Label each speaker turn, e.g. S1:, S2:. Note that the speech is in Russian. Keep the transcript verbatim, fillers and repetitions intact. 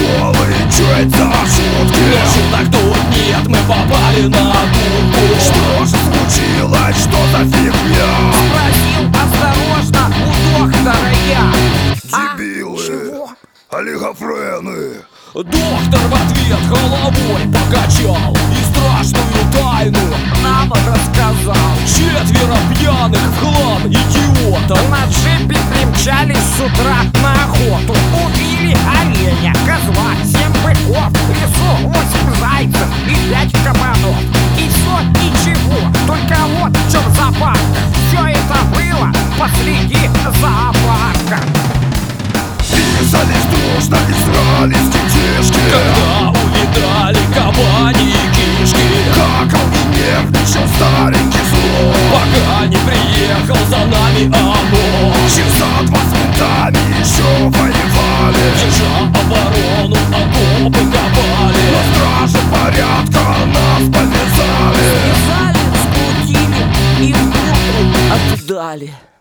S1: приколы, чё это шутки?
S2: Но шуток тут нет, мы попали на дурку.
S1: Что же случилось, что за фигня?
S3: Спросил осторожно у доктора я.
S1: Дебилы,
S3: А, чего?
S1: олигофрены.
S2: Доктор в ответ головой покачал и страшную тайну
S3: Нам рассказал.
S2: четверо пьяных в хлам идиотов
S3: На джипе примчались с утра на охоту. Убили оленя, козла, семь быков, в лесу восемь зайцев и пять кабанов. И все ничего, только вот в чем запарка. Все это было посреди зоопарка.
S1: Писались дружно и срались детишки.
S2: когда увидали кабани и кишки.
S1: Какал и нервничал старенький зло,
S2: Пока не приехал за нами ОМОН.
S1: часа два с ментами еще воевали.
S2: Держа оборону, окопы копали.
S1: На страже порядка нас повязали.
S3: Связали, скрутили и в дурку отдали.